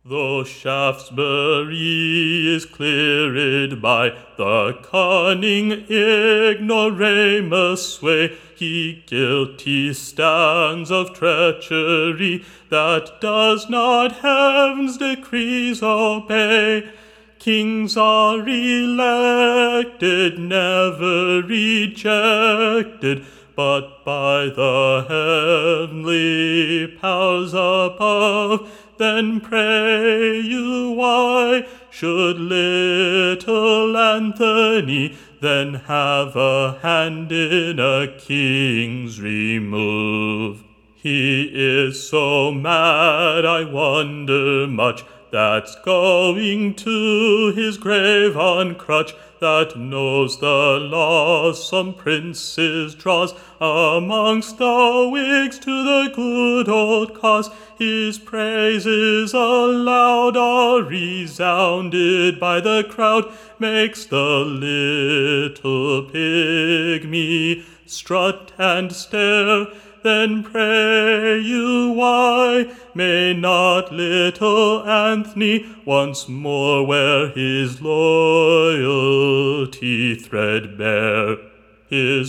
Though Shaftesbury is cleared by the cunning ignoramus sway, he guilty stands of treachery that does not heaven's decrees obey. Kings are elected, never rejected, but by the heavenly powers above. Then pray you, why should little Anthony then have a hand in a king's remove? He is so mad, I wonder much, that's going to his grave on crutch, that knows the laws some princes draws amongst the Whigs to the good old cause. His praises aloud are resounded by the crowd, makes the little pygmy strut and stare. Then pray you, why may not little Anthony once more wear his loyalty threadbare? His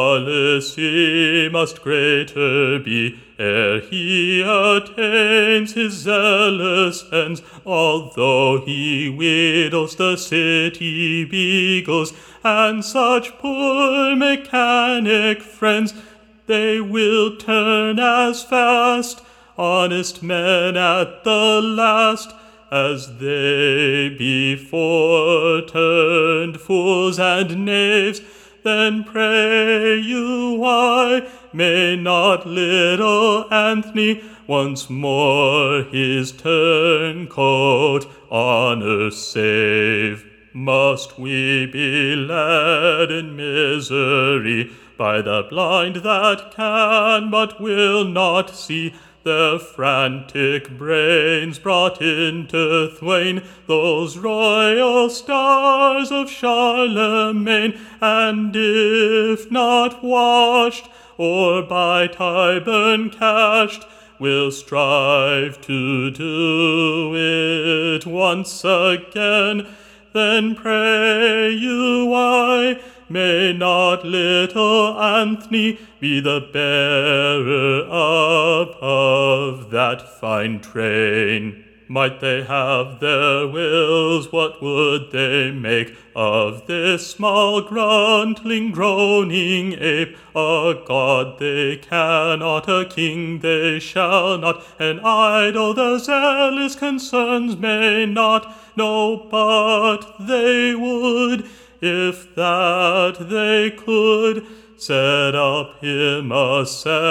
policy must greater be ere he attains his zealous ends, although he wheedles the city beagles and such poor mechanic friends. They will turn as fast, honest men at the last, as they before turned fools and knaves. Then pray you, why may not little Anthony once more his turncoat honor save? Must we be led in misery by the blind that can but will not see, their frantic brains brought into thwain those royal stars of Charlemagne, and if not watched or by Tyburn catched, will strive to do it once again? Then pray you, why may not little Anthony be the bearer up of that fine train? Might they have their wills, what would they make of this small gruntling groaning ape? A god they cannot, a king they shall not, an idol their zealous concerns may not know, but they would, if that they could, set up him a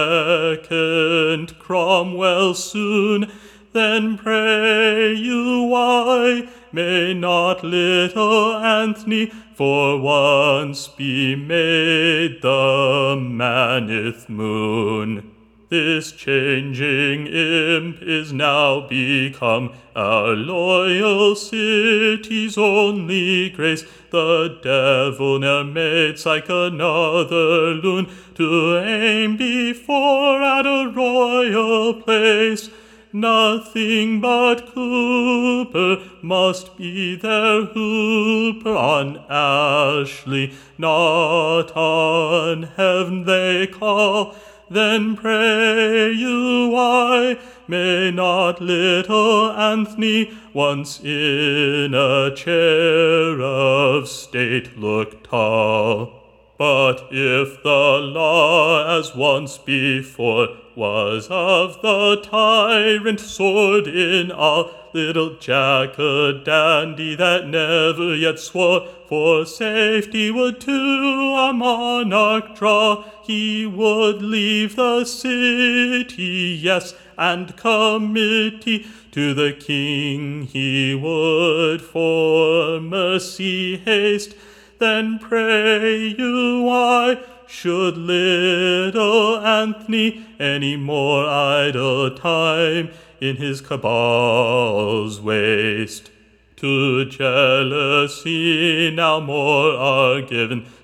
second Cromwell soon. Then pray you, why may not little Anthony for once be made the Maneth Moon? This changing imp is now become our loyal city's only grace. The devil ne'er made psyche another loon to aim before at a royal place. Nothing but Cooper must be their hooper on Ashley, not on heaven they call. Then pray you, why may not little Anthony once in a chair of state look tall? But if the law, as once before, was of the tyrant sword in all, little Jack a dandy that never yet swore for safety would to a monarch draw. He would leave the city, yes, and committee to the king he would for mercy haste. Then pray you, why should little Anthony any more idle time in his cabals waste? To jealousy now more are given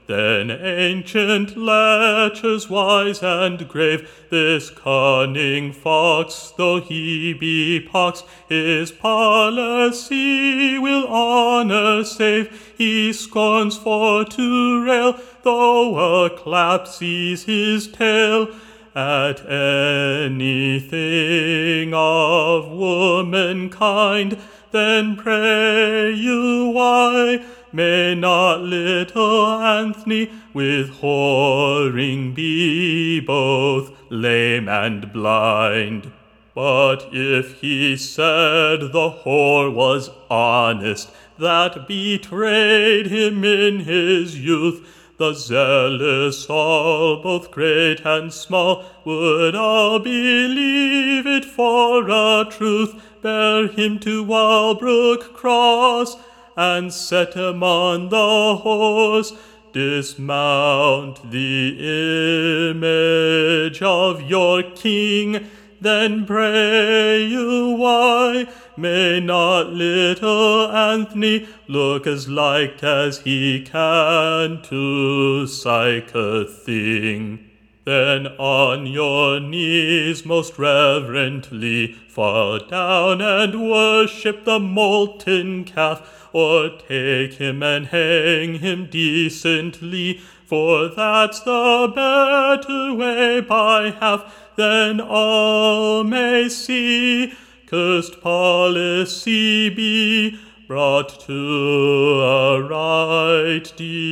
Then ancient Lecher's wise and grave, this cunning fox, though he be pox, his policy will honor save. He scorns for to rail, though a clap sees his tail, at anything of womankind. Then pray you why may not little Anthony with whoring be both lame and blind? But if he said the whore was honest, that betrayed him in his youth, the zealous all, both great and small, would all believe it for a truth, bear him to Walbrook Cross, and set him on the horse, dismount the image of your king. Then pray you why may not little Anthony look as like as he can to sic a thing? Then on your knees most reverently fall down and worship the molten calf, or take him and hang him decently, for that's the better way by half. Then all may see cursed policy be brought to a right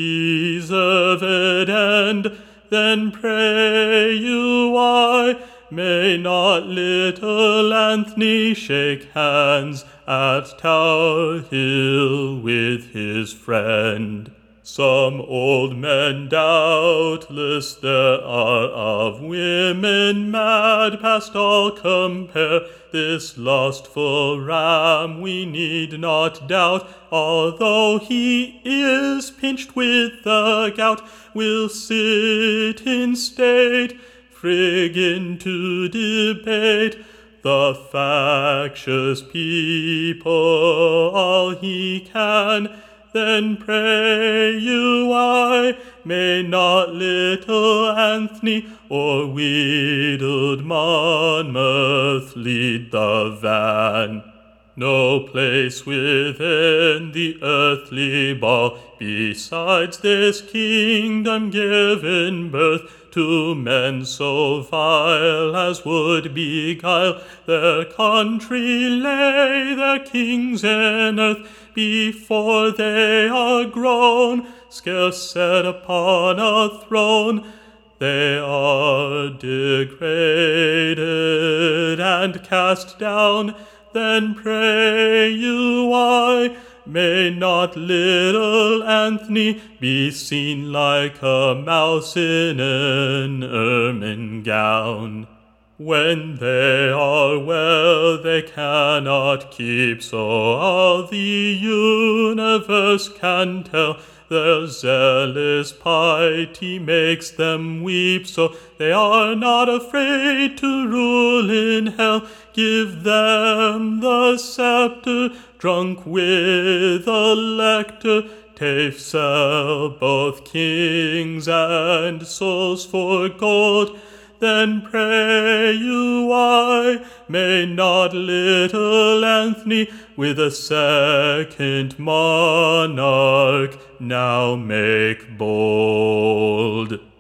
deserved end. Then pray you why may not little Anthony shake hands at Tower Hill with his friend? Some old men doubtless there are of women mad past all compare. This lustful ram we need not doubt, although he is pinched with the gout, will sit in state, friggin' to debate the factious people all he can. Then pray you why may not little Anthony or wheedled Monmouth lead the van? No place within the earthly ball besides this kingdom given birth to men so vile as would beguile their country, lay their kings in earth before they are grown, scarce set upon a throne. They are degraded and cast down. Then pray you why may not little Anthony be seen like a mouse in an ermine gown? When they are well they cannot keep, so all the universe can tell. Their zealous piety makes them weep, so they are not afraid to rule in hell. Give them the scepter, drunk with a lector, TAFE sell both kings and souls for gold. Then pray you why may not little Anthony with a second monarch now make bold?